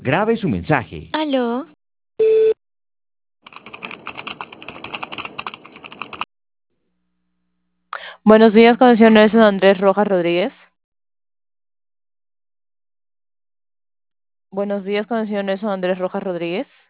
Grabe su mensaje. Aló, Buenos días, con el señor Nelson Andrés Rojas Rodríguez. Buenos días, con el señor Nelson Andrés Rojas Rodríguez.